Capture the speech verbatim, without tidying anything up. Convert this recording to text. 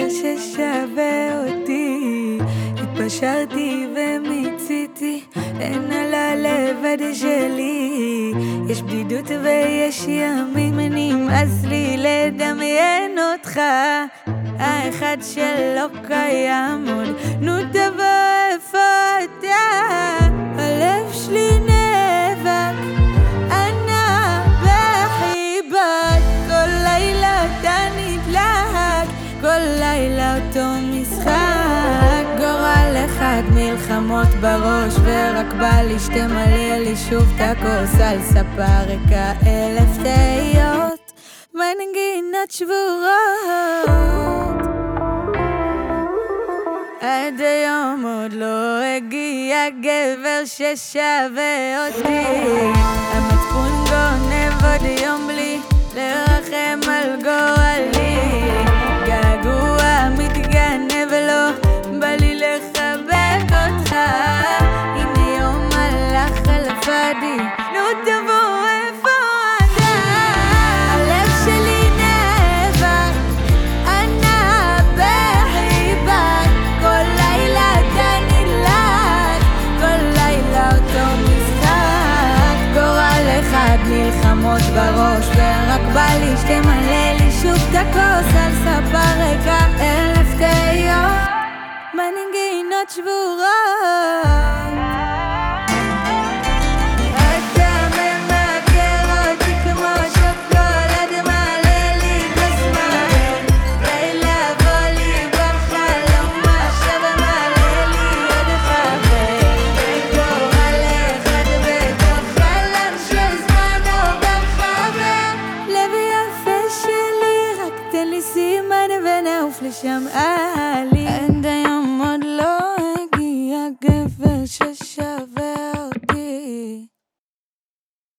ששווה אותי. התפשרתי ומיציתי, אין על הלבד שלי. יש בדידות ויש ימים, נמאס לי לדמיין אותך, האחד שלא קיים עוד. נו תבוא, איפה אתה? הלב שלי נאבק, ענה בחיבת. כל לילה אתה נדלק, כל לילה אותו משחק. גורל אחד, מלחמות בראש, ורק בא לי שתמלא לי שוב את הכוס. על ספה ריקה אלף תהיות, מנגינות שבורות. עד היום עוד לא הגיע גבר ששווה אותי. המצפון גונב עוד יום בלי לרחם על גורלי. געגוע מתגנב ולא בא לי לחבק אותך. הנה יום הלך על הפאדי, נו תבוא, איפה אתה? הלב שלי נאבק, ענה בחיבה. כל לילה אתה נדלק, כל לילה אותו משחק. גורל אחד, מלחמות בראש, ורק בא לי שתמלא לי שוב את הכוס. על ספה ריקה אלף תהיות, מנגינות שבורות. אתה ממכר אותי כמו שוקולד, מעלה לי בזמן. די לבוא לי בחלום עכשיו, מעלה לי עוד חבר. גורל אחד בתוך חלום של זמן עובר חבר. לב יפה שלי, רק תן לי סימן ונעוף לשם. אהלי